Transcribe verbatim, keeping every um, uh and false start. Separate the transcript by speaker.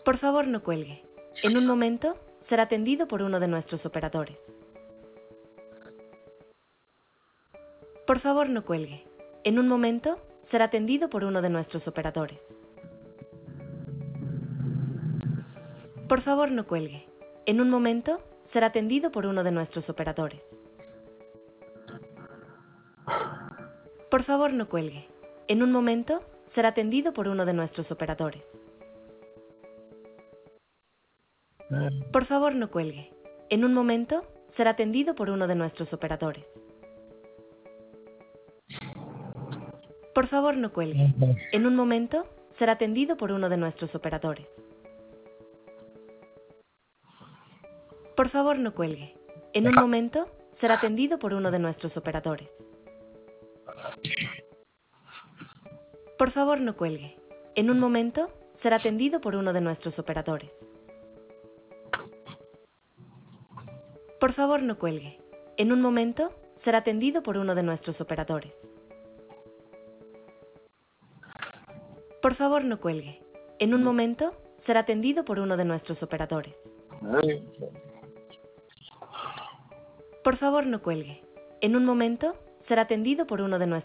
Speaker 1: Por favor, no cuelgue. En un momento será atendido por uno de nuestros operadores. Por favor, no cuelgue. En un momento será atendido por uno de nuestros operadores. Por favor, no cuelgue. En un momento será atendido por uno de nuestros operadores. Por favor, no cuelgue. En un momento será atendido por uno de nuestros operadores. Por favor, no cuelgue. En un momento será atendido por uno de nuestros operadores. Por favor, no cuelgue. En un momento será atendido por uno de nuestros operadores. Por favor, no cuelgue. En un momento será atendido por uno de nuestros operadores. Por favor, no cuelgue. En un momento será atendido por uno de nuestros operadores. Por favor, no cuelgue. En un momento será atendido por uno de nuestros operadores. Por favor, no cuelgue. En un momento será atendido por uno de nuestros operadores. Por favor, no cuelgue. En un momento será atendido por uno de nuestros